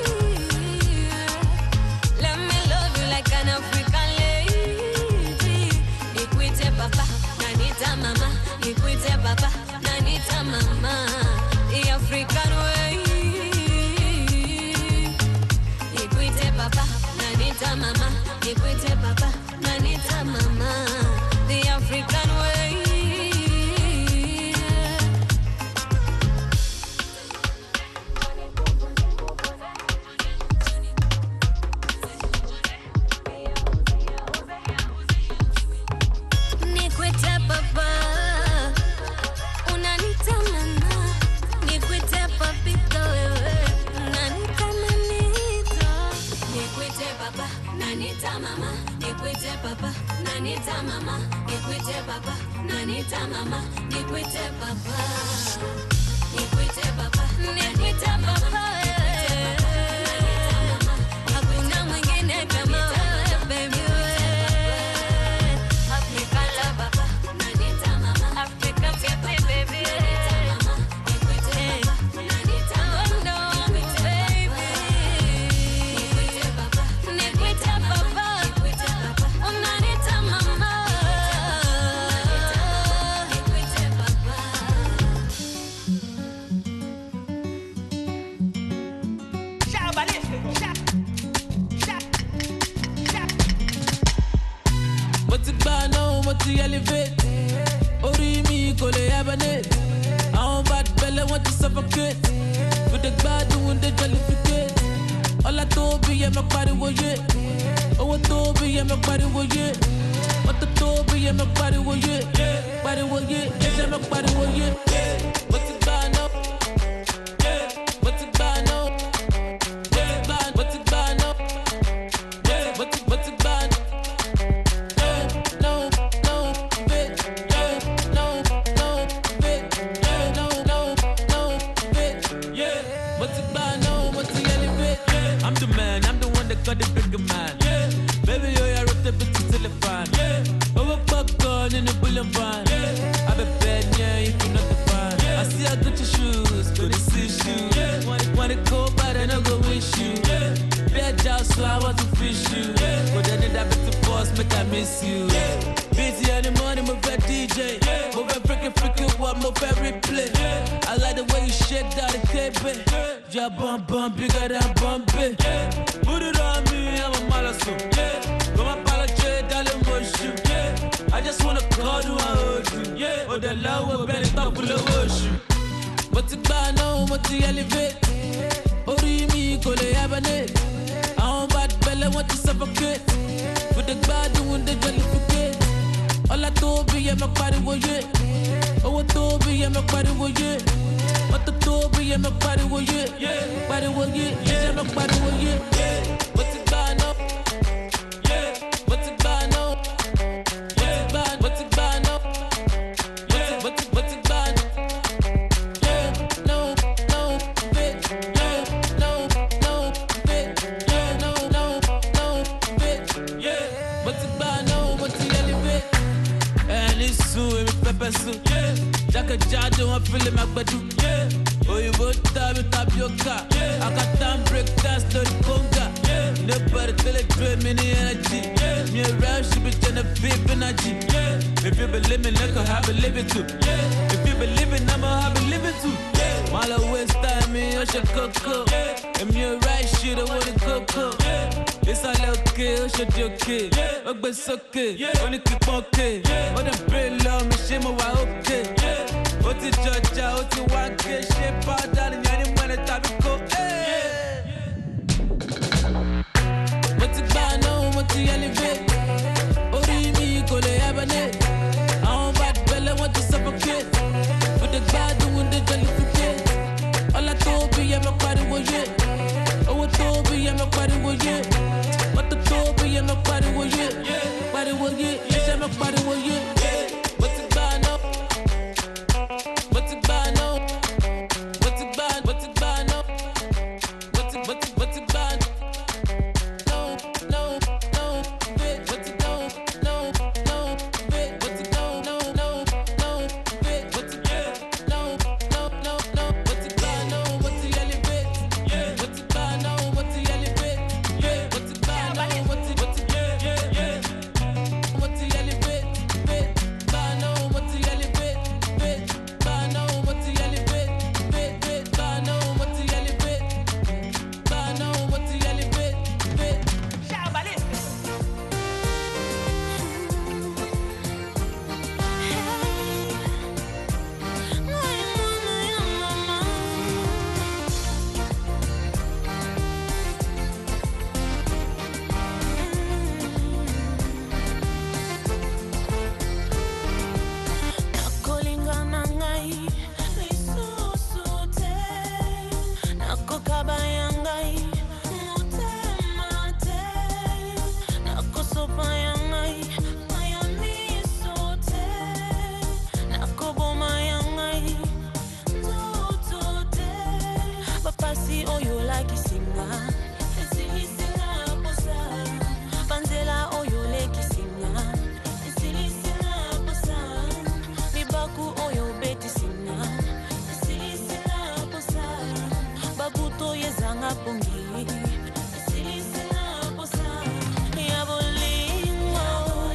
Let me love you like an African lady. Nikuite papa, nanita mama. Nikuite papa, nanita mama. The African way. Nikuite papa, nanita mama. Nikuite papa, nanita mama. The African way. Nikuite papa, unanita mama. Nikuite papito wewe, unanita manito. Nikuite papa, nanita mama. Nikuite papa, nanita mama. Nikuite papa, nanita mama. Nikuite papa. Nikuite papa, nikuite papa wewe. Hakuna mwingine kama wewe baby wewe. Africa love papa, nanita mama. Africa baby nanita mama. Nikuite papa, nanita mama. Nikuite baby. Nikuite papa, nikuite papa. Nikuite papa, unanita mama. Nikuite papa. What's it by now? What's the elevate? Ori mi kole abane. I want bad belly, want to suffocate. With the bad doing the jollificate. All I told be, my body was it. Oh, what told be, my body was it. What the told be, my body was it. Body was it. Yes, my body was it. What's it by now? What's it by now? What's it by now? What's it by now? I'm the man, I'm the one that got the bigger man. Yeah. Baby, yo, I wrote the bitch till the fan. Yeah. Over popcorn in the bullion van. Yeah. I be bad, yeah, if you're not the fan. Yeah. I see I got your shoes, but it's shoes. Yeah. Wanna go, but I don't go wish you. Yeah. Bad job, so I want to fish you. Yeah. But then that bit to force, make I miss you. Yeah. Busy in the morning, move a DJ. Yeah. Move a freaking one, move every play. Yeah. I like the way you shake that cape. Yeah, bump, bigger than bumpy. Yeah. Put it on me, I'm a malasso. Yeah. Come on, apologize, darling, motion. Yeah. I just wanna call you and hold you. Yeah. Oh, the love will better talk for the ocean. What's it by now? What's the elevate? Ori mi kole abane. I want bad belly, want to suffocate. With the bad doing the jollificate. All I told be, my body was it. Oh, what told be, my body was it. What the told be, my body was it. Body was it. Yes, my body was it. What's it by now? What's it by now? What's it by now? What's it by now? No, bitch. No, bitch. No, bitch. Yeah. What's it by now? What's the elevate? And it's so in pepper soup. Yeah. Jacka Jado, I'm feeling my badu. Yeah. Oh, you both time with tapioca. Yeah. I got time break dance to the conga. Yeah. Nobody tell it dream in the energy. Yeah. Me around, she be trying to feel energy. Yeah. If you believe in, like I have a living too. Yeah. If you believe in, I'ma have a living too. Yeah. While waste time, me, I should cocoa. Yeah. And me right shit, I wanna cocoa. Yeah. It's all okay, I should be okay. Yeah. But it's okay. Yeah. Only keep okay. Yeah. But I'm pretty low, me shame, I okay. Yeah. What the judge, what the one get shit, part down in any money, tabico. What's it by now? What's the elevate? Ori mi kole abane. I want bad belly, want to suffocate. With the bad doing the jollificate. All I told be, my body was it. Oh, what told be, my body was it. What the told be, my body was it. Body was it. Yes, my body was it. What's it by now? What's it by now? What's it by? What's it by now? What's it by? No, bitch. What's it no, bitch. What's it no, bitch. banzela kisinga esilisinga posa banzela oyole kisinga esilisinga posa mibaku oyo betisinga esilisinga posa babuto yezanga pongi esilisinga posa yabolingo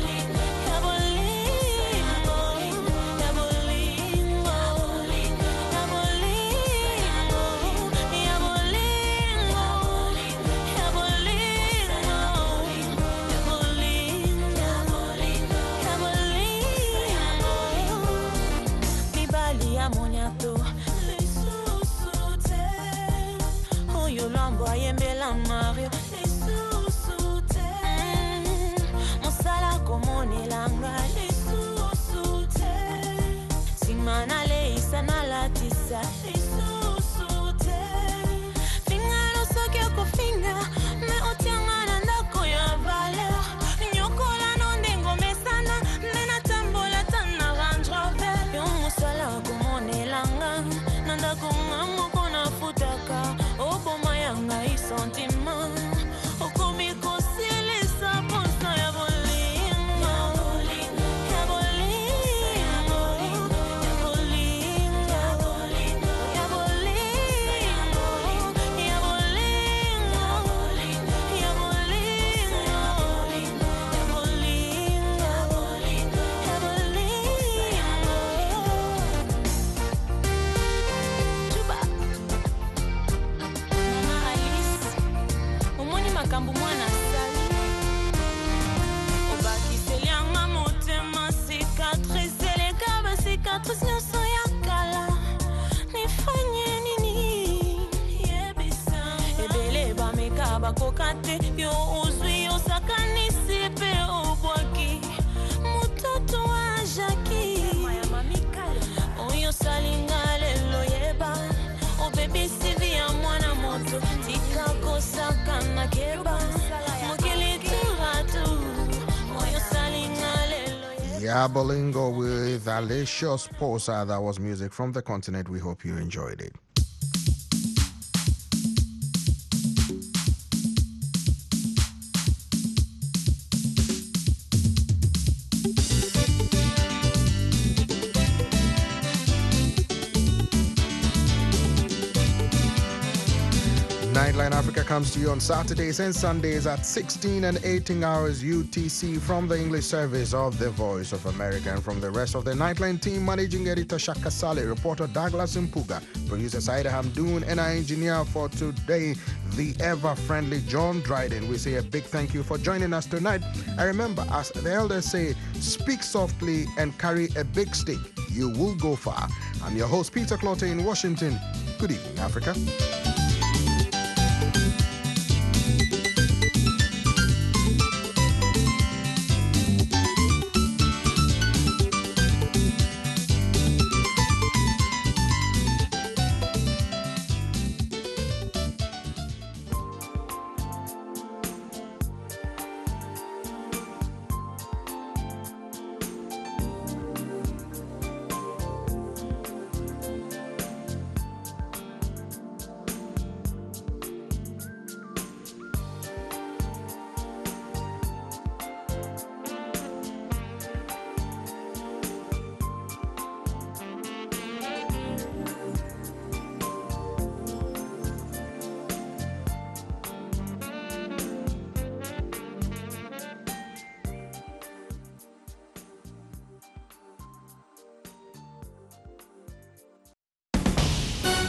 Yembela Mario Lisusuté Mosala komone langa Lisusuté Simana leisa na latisa Lisusuté Finga no soke ko finga Me otianga na ndako ya valeur Nyokola no ndengo mesana Nena tambola tana Range Rover Yo mosala komone langa Nandako ngango kona futaka Oboma yanga sentiment okomi kosilisa posa ya bolingo ya bolingo ya bolingo ya bolingo ya bolingo ya bolingo ya makambo mwana sali obakiselianga motema cicatrice eleka basicatrice nyonso ya kala nifanye nini yebisa ebele bameka bakoka te yo ozwi osakanisi mpe obwaki mototo wa jaki oyo salinga lelo yeba obebisi vi ya mwana moto tikakosaka na keba mokili turatu oyo salinga lelo Yabolingo with Alicious Posa. That was music from the continent. We hope you enjoyed it. Nightline Africa comes to you on Saturdays and Sundays at 16 and 18 hours UTC from the English service of The Voice of America. And from the rest of the Nightline team, managing editor Shaka Saleh, reporter Douglas Mpuga, producer Saida Hamdoon, and our engineer for today, the ever-friendly John Dryden. We say a big thank you for joining us tonight. And remember, as the elders say, speak softly and carry a big stick. You will go far. I'm your host, Peter Clotte in Washington. Good evening, Africa.